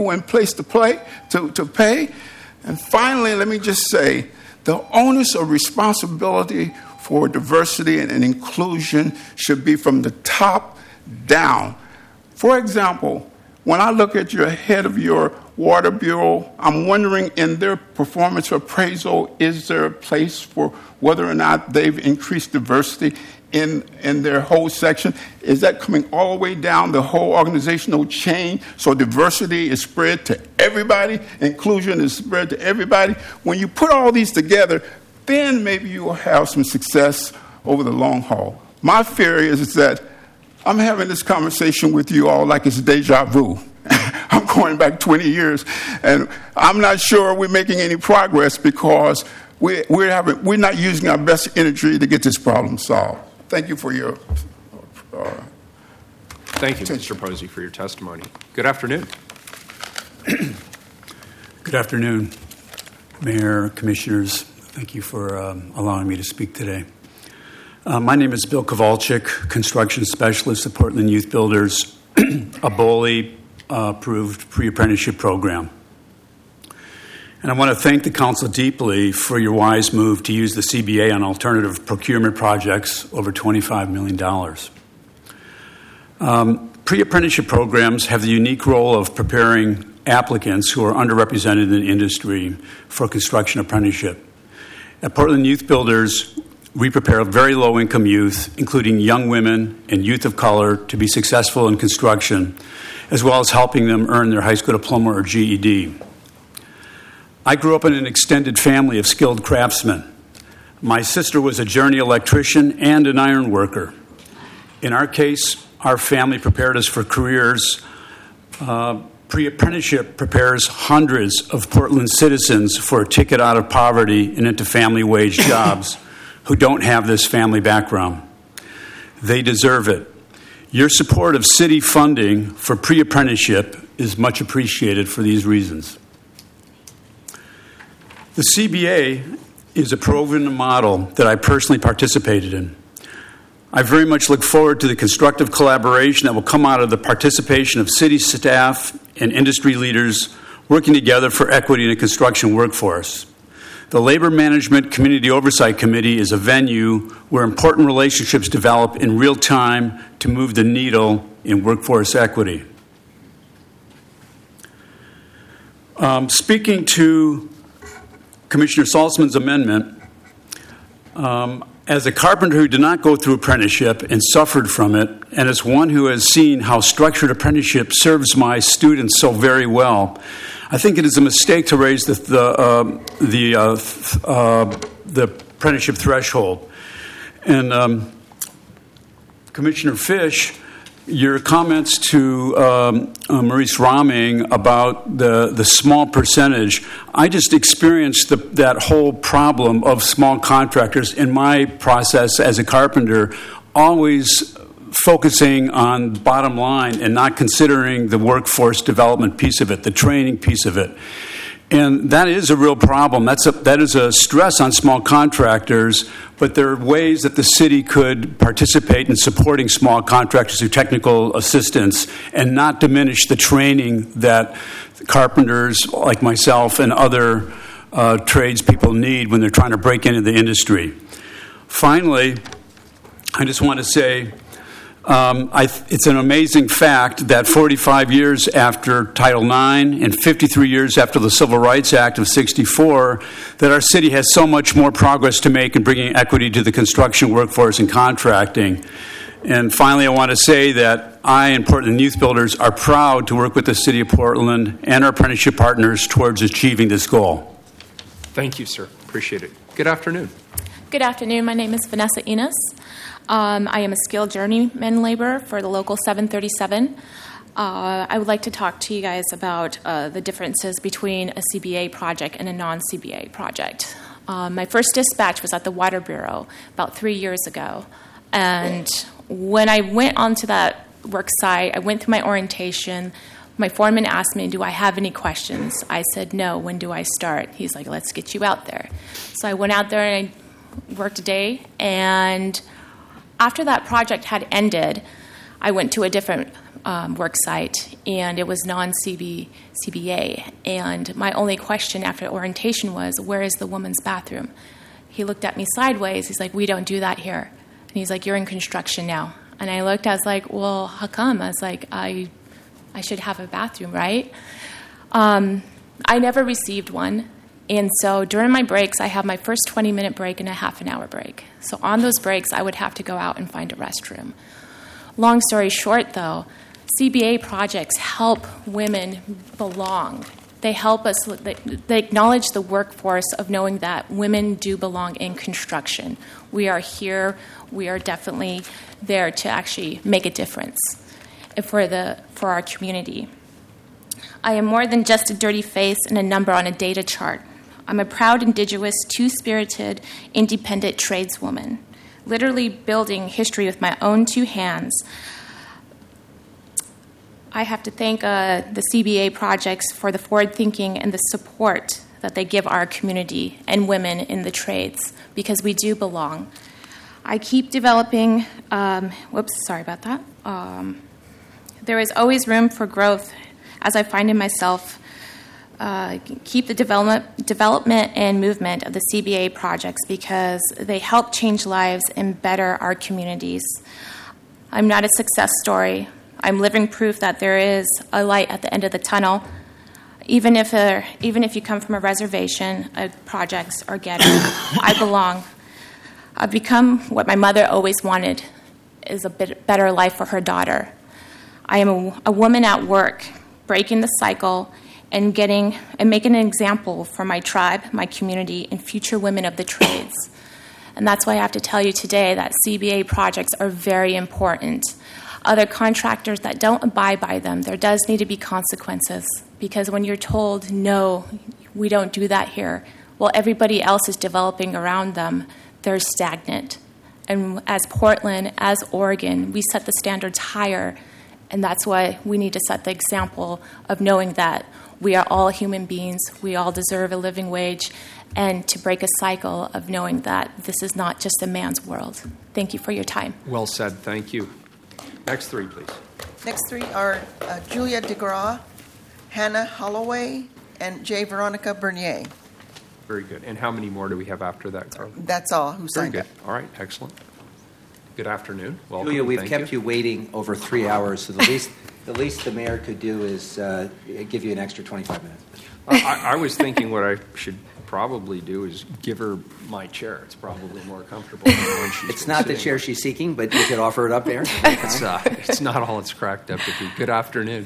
people in place to pay. And finally, let me just say, the onus of responsibility for diversity and inclusion should be from the top down. For example, when I look at your head of your water bureau, I'm wondering in their performance appraisal, is there a place for whether or not they've increased diversity in their whole section? Is that coming all the way down the whole organizational chain so diversity is spread to everybody, inclusion is spread to everybody? When you put all these together, then maybe you will have some success over the long haul. My fear is that I'm having this conversation with you all like it's deja vu. I'm going back 20 years, and I'm not sure we're making any progress because we're not using our best energy to get this problem solved. Thank you for your Thank you, Mr. Posey, for your testimony. Good afternoon. Good afternoon, Mayor, Commissioners. Thank you for allowing me to speak today. My name is Bill Kowalczyk, construction specialist at Portland Youth Builders, a BOLI approved pre-apprenticeship program. And I want to thank the Council deeply for your wise move to use the CBA on alternative procurement projects over $25 million. Pre-apprenticeship programs have the unique role of preparing applicants who are underrepresented in the industry for construction apprenticeship. At Portland Youth Builders, we prepare very low-income youth, including young women and youth of color, to be successful in construction, as well as helping them earn their high school diploma or GED. I grew up in an extended family of skilled craftsmen. My sister was a journey electrician and an iron worker. In our case, our family prepared us for careers. Pre-apprenticeship prepares hundreds of Portland citizens for a ticket out of poverty and into family wage jobs who don't have this family background. They deserve it. Your support of city funding for pre-apprenticeship is much appreciated for these reasons. The CBA is a proven model that I personally participated in. I very much look forward to the constructive collaboration that will come out of the participation of city staff and industry leaders working together for equity in the construction workforce. The Labor Management Community Oversight Committee is a venue where important relationships develop in real time to move the needle in workforce equity. Speaking to Commissioner Saltzman's amendment, as a carpenter who did not go through apprenticeship and suffered from it, and as one who has seen how structured apprenticeship serves my students so very well, I think it is a mistake to raise the apprenticeship threshold. And Commissioner Fish, your comments to Maurice Raming about the small percentage, I just experienced that whole problem of small contractors in my process as a carpenter, always focusing on the bottom line and not considering the workforce development piece of it, the training piece of it. And that is a real problem. That is a stress on small contractors, but there are ways that the city could participate in supporting small contractors through technical assistance and not diminish the training that carpenters like myself and other tradespeople need when they're trying to break into the industry. Finally, I just want to say it's an amazing fact that 45 years after Title IX and 53 years after the Civil Rights Act of 64, that our city has so much more progress to make in bringing equity to the construction workforce and contracting. And finally, I want to say that I and Portland Youth Builders are proud to work with the City of Portland and our apprenticeship partners towards achieving this goal. Thank you, sir. Appreciate it. Good afternoon. Good afternoon. My name is Vanessa Enos. I am a skilled journeyman laborer for the local 737. I would like to talk to you guys about the differences between a CBA project and a non-CBA project. My first dispatch was at the Water Bureau about 3 years ago. And when I went onto that work site, I went through my orientation. My foreman asked me, do I have any questions? I said, no. When do I start? He's like, let's get you out there. So I went out there and I worked a day, and after that project had ended, I went to a different work site, and it was non-CBA. And my only question after orientation was, where is the women's bathroom? He looked at me sideways. He's like, we don't do that here. And he's like, you're in construction now. And I looked, I was like, well, how come? I was like, I should have a bathroom, right? I never received one. And so during my breaks, I have my first 20-minute break and a half an hour break. So on those breaks, I would have to go out and find a restroom. Long story short, though, CBA projects help women belong. They help us, they acknowledge the workforce of knowing that women do belong in construction. We are here, we are definitely there to actually make a difference for our community. I am more than just a dirty face and a number on a data chart. I'm a proud, indigenous, two-spirited, independent tradeswoman, literally building history with my own two hands. I have to thank the CBA projects for the forward thinking and the support that they give our community and women in the trades, because we do belong. I keep developing, sorry about that. There is always room for growth as I find in myself. Keep the development and movement of the CBA projects, because they help change lives and better our communities. I'm not a success story. I'm living proof that there is a light at the end of the tunnel. Even if you come from a reservation, projects are getting. I belong. I've become what my mother always wanted, is a bit better life for her daughter. I am a woman at work, breaking the cycle and making an example for my tribe, my community, and future women of the trades. And that's why I have to tell you today that CBA projects are very important. Other contractors that don't abide by them, there does need to be consequences, because when you're told, no, we don't do that here, while everybody else is developing around them, they're stagnant. And as Portland, as Oregon, we set the standards higher, and that's why we need to set the example of knowing that we are all human beings, we all deserve a living wage, and to break a cycle of knowing that this is not just a man's world. Thank you for your time. Well said. Thank you. Next three, please. Next three are Julia DeGraw, Hannah Holloway, and J. Veronica Bernier. Very good. And how many more do we have after that, Carla? That's all who Very signed good. up. All right. Excellent. Good afternoon. Welcome. Julia, we've Thank kept you waiting over 3 hours, so the least the mayor could do is give you an extra 25 minutes. I was thinking what I should probably do is give her my chair. It's probably more comfortable than the one she's It's been not the sitting chair on. she's seeking, but you could offer it up there. It's not all it's cracked up to be. Good afternoon.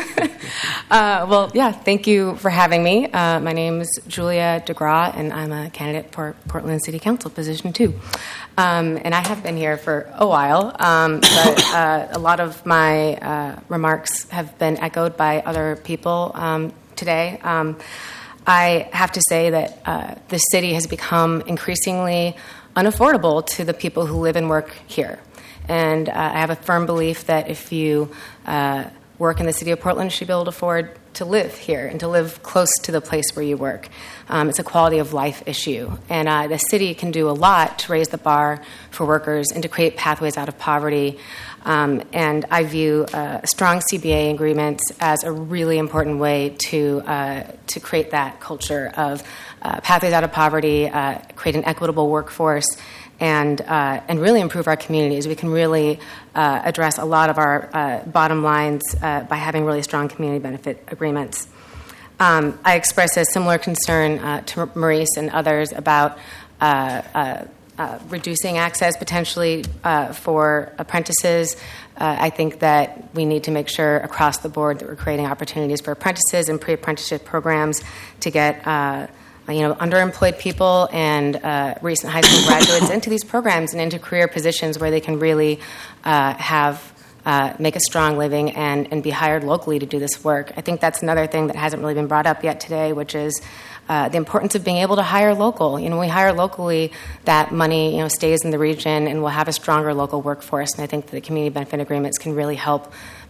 Thank you for having me. My name is Julia DeGraw, and I'm a candidate for Portland City Council position 2. And I have been here for a while, but a lot of my remarks have been echoed by other people today. I have to say that this city has become increasingly unaffordable to the people who live and work here. And I have a firm belief that if you work in the city of Portland, you should be able to afford to live here and to live close to the place where you work. It's a quality of life issue. And the city can do a lot to raise the bar for workers and to create pathways out of poverty. And I view a strong CBA agreement as a really important way to create that culture of pathways out of poverty, create an equitable workforce, and really improve our communities. We can really address a lot of our bottom lines by having really strong community benefit agreements. I express a similar concern to Maurice and others about reducing access potentially for apprentices. I think that we need to make sure across the board that we're creating opportunities for apprentices and pre-apprenticeship programs to get underemployed people and recent high school graduates into these programs and into career positions where they can really make a strong living and be hired locally to do this work. I think that's another thing that hasn't really been brought up yet today, which is the importance of being able to hire local. When we hire locally, that money stays in the region, and we'll have a stronger local workforce. And I think that the community benefit agreements can really help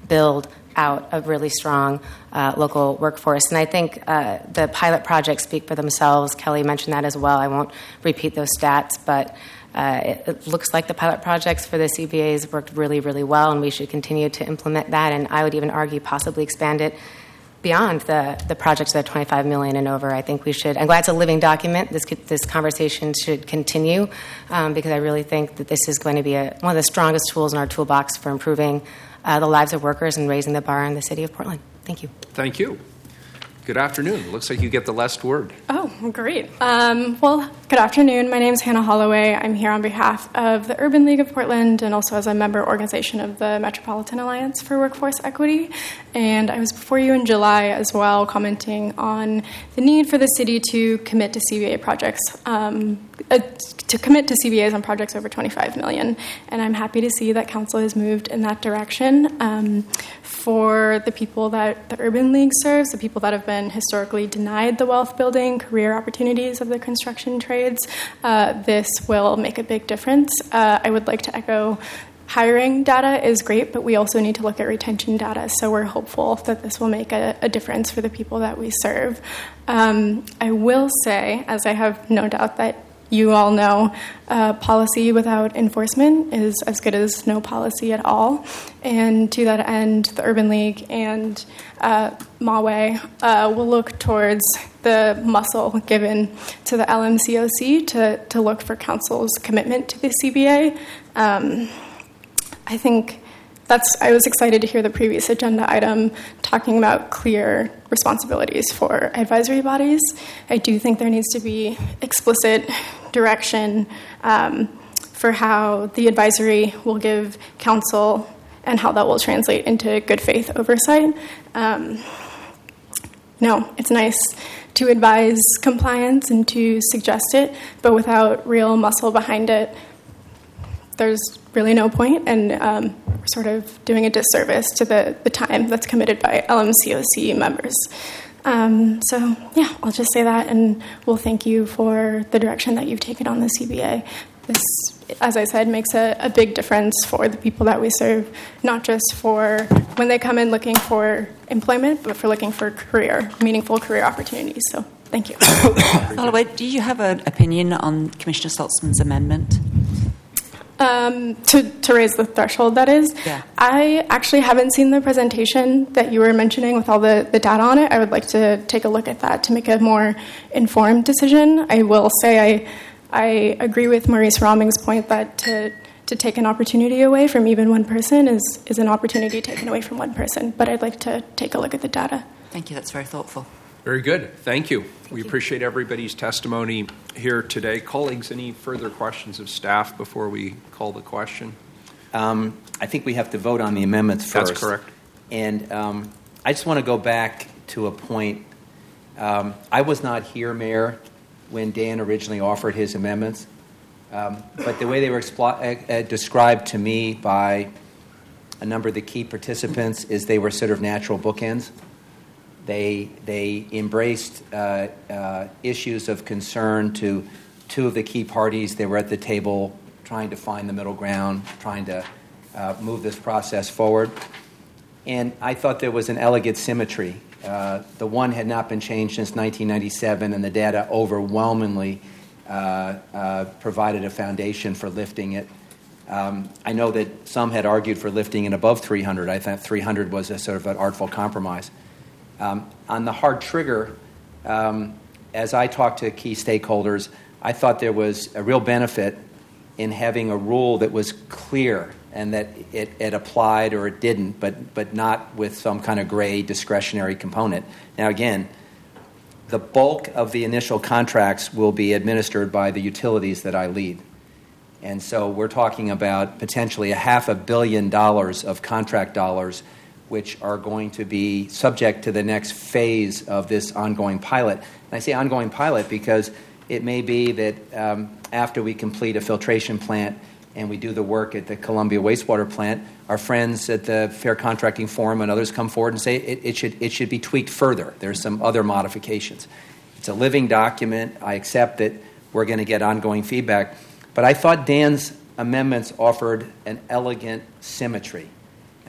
build out a really strong local workforce. And I think the pilot projects speak for themselves. Kelly mentioned that as well. I won't repeat those stats, but it looks like the pilot projects for the CBAs worked really, really well, and we should continue to implement that. And I would even argue possibly expand it beyond the projects that are $25 million and over. I think we should. I'm glad it's a living document. This conversation should continue because I really think that this is going to be one of the strongest tools in our toolbox for improving the lives of workers and raising the bar in the city of Portland. Thank you. Thank you. Good afternoon. Looks like you get the last word. Oh, great. Well, good afternoon. My name is Hannah Holloway. I'm here on behalf of the Urban League of Portland and also as a member organization of the Metropolitan Alliance for Workforce Equity. And I was before you in July as well, commenting on the need for the city to commit to CBA projects, to commit to CBAs on projects over $25 million. And I'm happy to see that council has moved in that direction. For the people that the Urban League serves, the people that have been historically denied the wealth building, career opportunities of the construction trades, this will make a big difference. I would like to echo hiring data is great, but we also need to look at retention data. So we're hopeful that this will make a difference for the people that we serve. I will say, as I have no doubt that you all know, policy without enforcement is as good as no policy at all. And to that end, the Urban League and MAWE will look towards the muscle given to the LMCOC to look for council's commitment to the CBA. I think I was excited to hear the previous agenda item talking about clear responsibilities for advisory bodies. I do think there needs to be explicit direction for how the advisory will give council and how that will translate into good faith oversight. No, it's nice to advise compliance and to suggest it, but without real muscle behind it, there's really no point, and we're sort of doing a disservice to the time that's committed by LMCOC members. So, yeah, I'll just say that, and we'll thank you for the direction that you've taken on the CBA. This, as I said, makes a big difference for the people that we serve, not just for when they come in looking for employment, but for looking for meaningful career opportunities. So, thank you. Holloway, do you have an opinion on Commissioner Saltzman's amendment? To raise the threshold, that is. Yeah. I actually haven't seen the presentation that you were mentioning with all the data on it. I would like to take a look at that to make a more informed decision. I will say I agree with Maurice Roming's point that to take an opportunity away from even one person is an opportunity taken away from one person. But I'd like to take a look at the data. Thank you. That's very thoughtful. Very good. Thank you. We appreciate everybody's testimony here today. Colleagues, any further questions of staff before we call the question? I think we have to vote on the amendments first. That's correct. And I just want to go back to a point. I was not here, when Dan originally offered his amendments. But the way they were described to me by a number of the key participants is they were sort of natural bookends. They embraced issues of concern to two of the key parties. They were at the table trying to find the middle ground, trying to move this process forward. And I thought there was an elegant symmetry. The one had not been changed since 1997, and the data overwhelmingly provided a foundation for lifting it. I know that some had argued for lifting it above 300. I thought 300 was a sort of an artful compromise. On the hard trigger, as I talked to key stakeholders, I thought there was a real benefit in having a rule that was clear and that it applied or it didn't, but not with some kind of gray discretionary component. Now, again, the bulk of the initial contracts will be administered by the utilities that I lead. And so we're talking about potentially $500 million of contract dollars which are going to be subject to the next phase of this ongoing pilot. And I say ongoing pilot because it may be that after we complete a filtration plant and we do the work at the Columbia wastewater plant, our friends at the Fair Contracting Forum and others come forward and say it should be tweaked further. There's some other modifications. It's a living document. I accept that we're going to get ongoing feedback. But I thought Dan's amendments offered an elegant symmetry.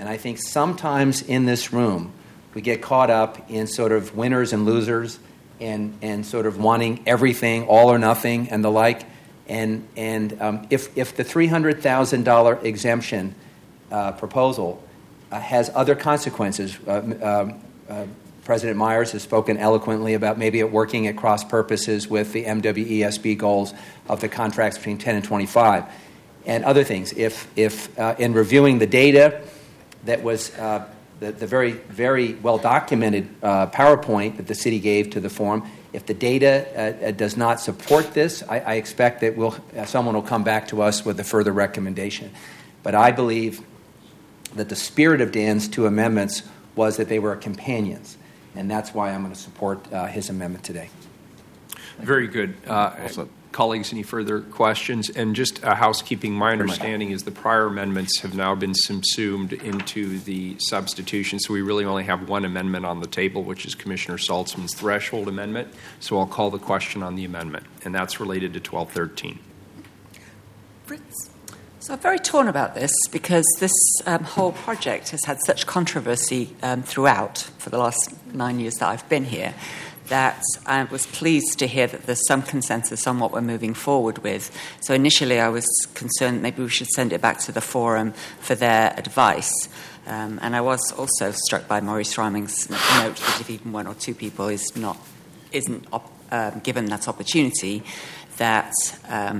And I think sometimes in this room, we get caught up in sort of winners and losers and sort of wanting everything, all or nothing, and the like. And if the $300,000 exemption proposal has other consequences, President Myers has spoken eloquently about maybe it working at cross purposes with the MWESB goals of the contracts between 10 and 25 and other things. If in reviewing the data that was the very, very well-documented PowerPoint that the city gave to the forum, if the data does not support this, I expect that someone will come back to us with a further recommendation. But I believe that the spirit of Dan's two amendments was that they were companions, and that's why I'm going to support his amendment today. Very good. Colleagues, any further questions? And just housekeeping, my understanding is the prior amendments have now been subsumed into the substitution, so we really only have one amendment on the table, which is Commissioner Saltzman's threshold amendment. So I'll call the question on the amendment, and that's related to 1213. Fritz. So I'm very torn about this because this whole project has had such controversy throughout for the last 9 years that I've been here, that I was pleased to hear that there's some consensus on what we're moving forward with. So initially I was concerned maybe we should send it back to the forum for their advice. And I was also struck by Maurice Raming's note that if even one or two people isn't given that opportunity, that's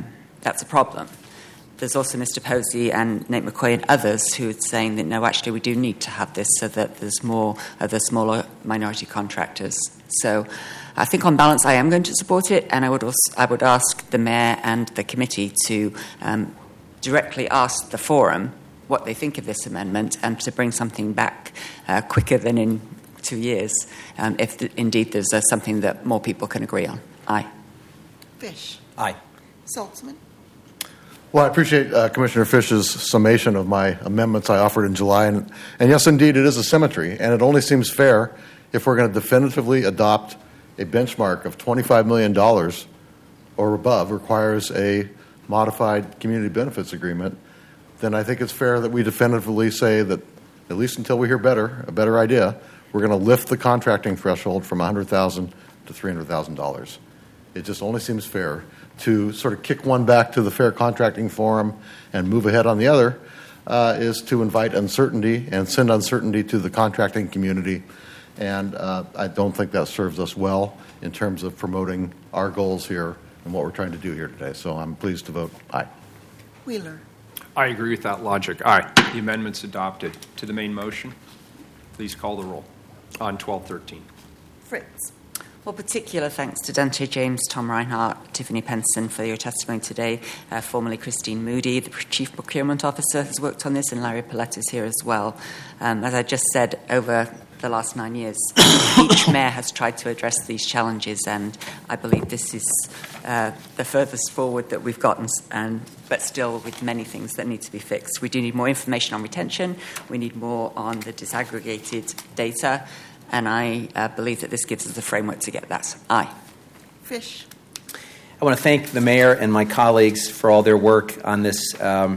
a problem. There's also Mr. Posey and Nate McCoy and others who are saying that, no, actually we do need to have this so that there's more of the smaller minority contractors. So I think on balance I am going to support it, and I would ask the Mayor and the committee to directly ask the forum what they think of this amendment and to bring something back quicker than in 2 years if indeed there's something that more people can agree on. Aye. Fish. Aye. Saltzman. Well, I appreciate Commissioner Fish's summation of my amendments I offered in July. And yes, indeed, it is a symmetry. And it only seems fair if we're going to definitively adopt a benchmark of $25 million or above requires a modified community benefits agreement, then I think it's fair that we definitively say that, at least until we hear a better idea, we're going to lift the contracting threshold from $100,000 to $300,000. It just only seems fair to sort of kick one back to the Fair Contracting Forum and move ahead on the other is to invite uncertainty and send uncertainty to the contracting community. And I don't think that serves us well in terms of promoting our goals here and what we're trying to do here today. So I'm pleased to vote aye. Wheeler. I agree with that logic. Aye. The amendment's adopted. To the main motion, please call the roll on 1213. Fritz. Well, particular thanks to Dante James, Tom Reinhardt, Tiffany Penson for your testimony today. Formerly Christine Moody, the Chief Procurement Officer, has worked on this, and Larry Paulette is here as well. As I just said, over the last 9 years, each mayor has tried to address these challenges, and I believe this is the furthest forward that we've gotten, but still with many things that need to be fixed. We do need more information on retention. We need more on the disaggregated data. And I believe that this gives us a framework to get that. Aye. Fish. I want to thank the mayor and my colleagues for all their work on this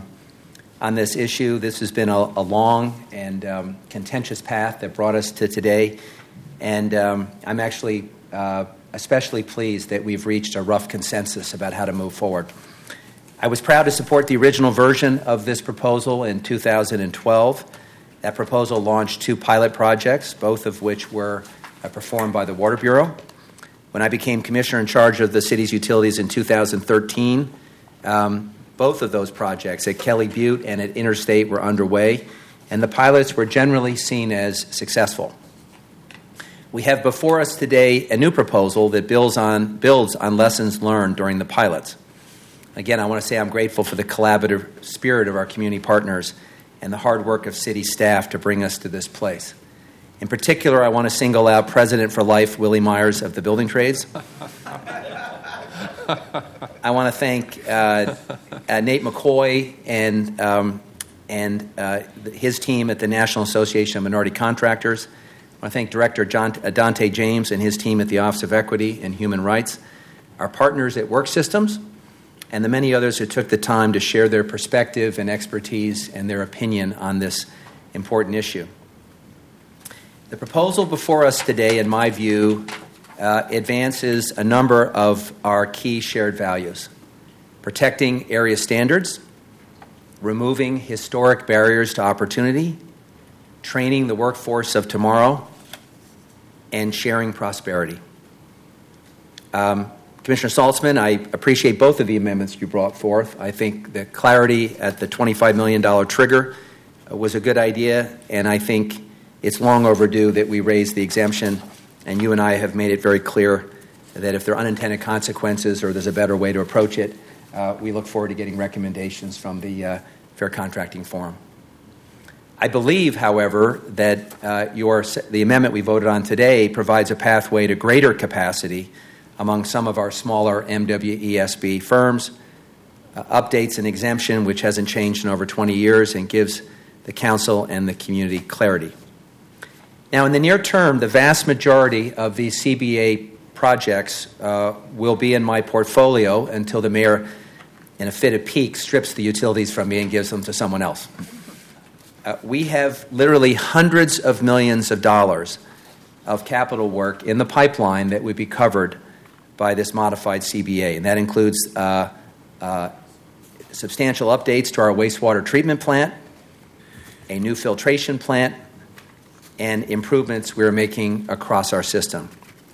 issue. This has been a long and contentious path that brought us to today. And I'm actually especially pleased that we've reached a rough consensus about how to move forward. I was proud to support the original version of this proposal in 2012. That proposal launched 2 pilot projects, both of which were performed by the Water Bureau. When I became commissioner in charge of the city's utilities in 2013, both of those projects at Kelly Butte and at Interstate were underway, and the pilots were generally seen as successful. We have before us today a new proposal that builds on lessons learned during the pilots. Again, I want to say I'm grateful for the collaborative spirit of our community partners and the hard work of city staff to bring us to this place. In particular, I want to single out President for Life, Willie Myers of the Building Trades. I want to thank Nate McCoy and his team at the National Association of Minority Contractors. I want to thank Director Dante James and his team at the Office of Equity and Human Rights, our partners at Work Systems, and the many others who took the time to share their perspective and expertise and their opinion on this important issue. The proposal before us today, in my view, advances a number of our key shared values: protecting area standards, removing historic barriers to opportunity, training the workforce of tomorrow, and sharing prosperity. Commissioner Saltzman, I appreciate both of the amendments you brought forth. I think the clarity at the $25 million trigger was a good idea, and I think it's long overdue that we raise the exemption, and you and I have made it very clear that if there are unintended consequences or there's a better way to approach it, we look forward to getting recommendations from the Fair Contracting Forum. I believe, however, that the amendment we voted on today provides a pathway to greater capacity among some of our smaller MWESB firms, updates an exemption which hasn't changed in over 20 years and gives the council and the community clarity. Now, in the near term, the vast majority of these CBA projects will be in my portfolio until the mayor, in a fit of pique, strips the utilities from me and gives them to someone else. We have literally hundreds of millions of dollars of capital work in the pipeline that would be covered by this modified CBA, and that includes substantial updates to our wastewater treatment plant, a new filtration plant, and improvements we're making across our system.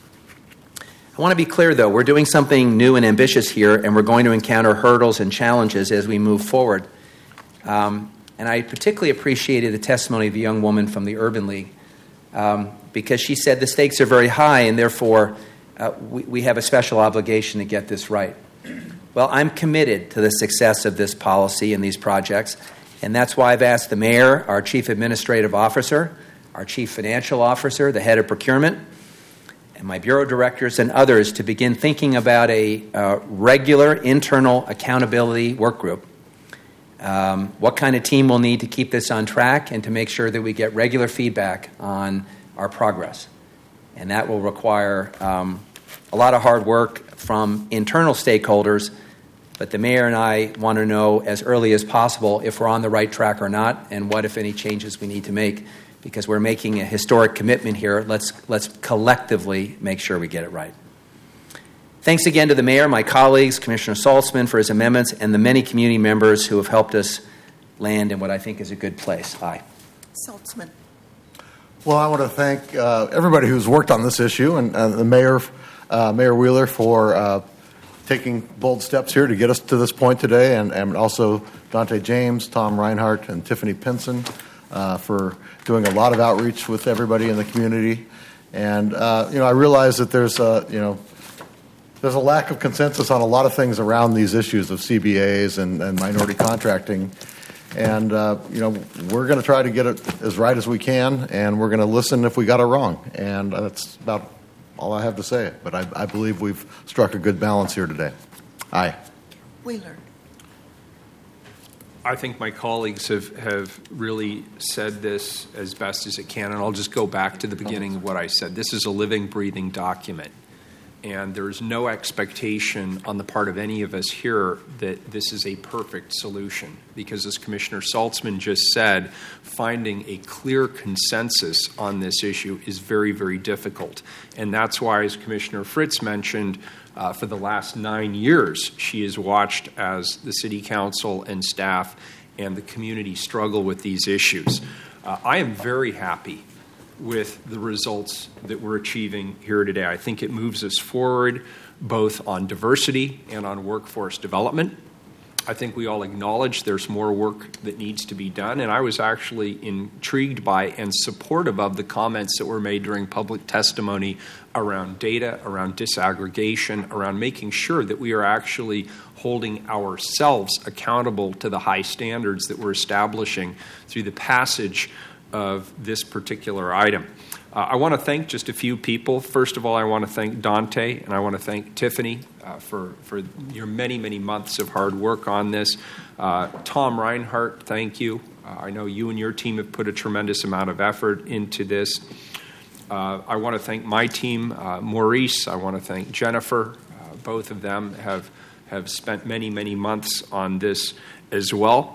I want to be clear, though, we're doing something new and ambitious here, and we're going to encounter hurdles and challenges as we move forward. And I particularly appreciated the testimony of the young woman from the Urban League because she said the stakes are very high, and therefore we have a special obligation to get this right. Well, I'm committed to the success of this policy and these projects, and that's why I've asked the mayor, our chief administrative officer, our chief financial officer, the head of procurement, and my bureau directors and others to begin thinking about a regular internal accountability work group. What kind of team we'll need to keep this on track and to make sure that we get regular feedback on our progress. And that will require a lot of hard work from internal stakeholders, but the mayor and I want to know as early as possible if we're on the right track or not and what, if any, changes we need to make, because we're making a historic commitment here. Let's collectively make sure we get it right. Thanks again to the mayor, my colleagues, Commissioner Saltzman for his amendments, and the many community members who have helped us land in what I think is a good place. Aye. Saltzman. Well, I want to thank everybody who's worked on this issue, and the mayor, Mayor Wheeler, for taking bold steps here to get us to this point today, and also Dante James, Tom Reinhardt, and Tiffany Pinson for doing a lot of outreach with everybody in the community. And I realize that there's a lack of consensus on a lot of things around these issues of CBAs and minority contracting. And, we're going to try to get it as right as we can, and we're going to listen if we got it wrong. And that's about all I have to say. But I believe we've struck a good balance here today. Aye. Wheeler. I think my colleagues have really said this as best as it can, and I'll just go back to the beginning of what I said. This is a living, breathing document. And there's no expectation on the part of any of us here that this is a perfect solution, because as Commissioner Saltzman just said, finding a clear consensus on this issue is very, very difficult. And that's why, as Commissioner Fritz mentioned, for the last 9 years, she has watched as the City Council and staff and the community struggle with these issues. I am very happy with the results that we're achieving here today. I think it moves us forward both on diversity and on workforce development. I think we all acknowledge there's more work that needs to be done, and I was actually intrigued by and supportive of the comments that were made during public testimony around data, around disaggregation, around making sure that we are actually holding ourselves accountable to the high standards that we're establishing through the passage of this particular item. I want to thank just a few people. First of all, I want to thank Dante, and I want to thank Tiffany for your many, many months of hard work on this. Tom Reinhardt, thank you. I know you and your team have put a tremendous amount of effort into this. I want to thank my team, Maurice. I want to thank Jennifer. Both of them have spent many, many months on this as well.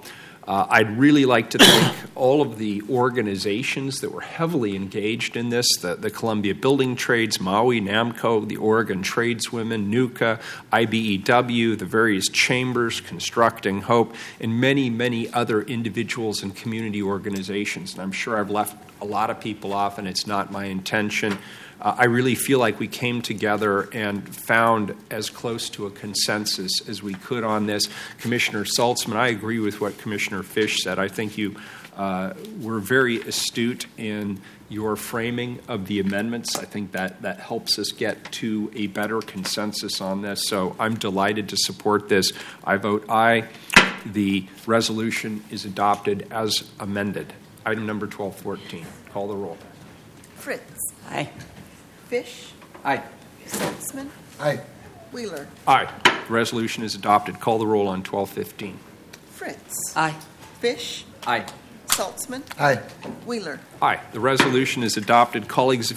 I'd really like to thank all of the organizations that were heavily engaged in this, the Columbia Building Trades, Maui, NAMCO, the Oregon Tradeswomen, NUCA, IBEW, the various chambers, Constructing Hope, and many, many other individuals and community organizations. And I'm sure I've left a lot of people off, and it's not my intention. I really feel like we came together and found as close to a consensus as we could on this. Commissioner Saltzman, I agree with what Commissioner Fish said. I think you were very astute in your framing of the amendments. I think that helps us get to a better consensus on this. So I'm delighted to support this. I vote aye. The resolution is adopted as amended. Item number 1214. Call the roll. Fritz. Aye. Fish. Aye. Saltzman. Aye. Wheeler. Aye. The resolution is adopted. Call the roll on 1215. Fritz. Aye. Fish. Aye. Saltzman. Aye. Wheeler. Aye. The resolution is adopted. Colleagues,